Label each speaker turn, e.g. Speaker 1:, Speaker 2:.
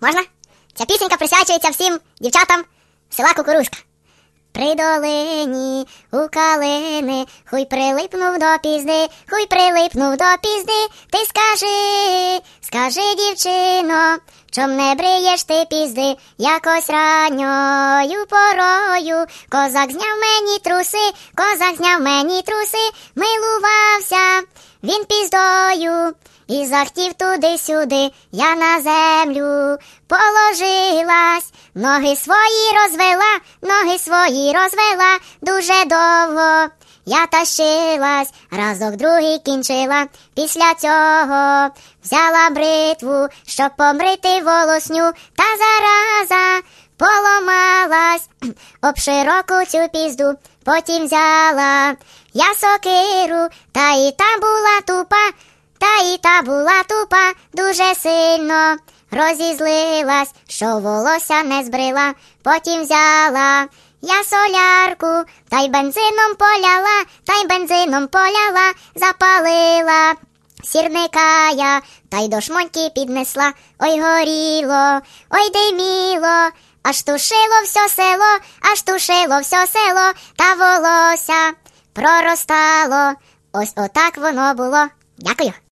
Speaker 1: Можна? Ця пісенька присвячується всім дівчатам села Кукурузька. При долині у калини, хуй прилипнув до пізди, хуй прилипнув до пізди. Ти скажи, дівчино, чом не бриєш ти пізди? Якось ранньою порою козак зняв мені труси, милувався він піздою. І захтів туди-сюди, я на землю положилась, ноги свої розвела, дуже довго я тащилась, разок другий кінчила, після цього взяла бритву, щоб помрити волосню, та зараза поломалась об широку цю пізду, потім взяла я сокиру, та і та була тупа, дуже сильно розізлилась, що волосся не збрила. Потім взяла я солярку, та й бензином поляла, запалила сірника я, та й до шмоньки піднесла. Ой, горіло, ой, диміло, аж тушило все село, та волосся проростало. Ось отак воно було. Дякую.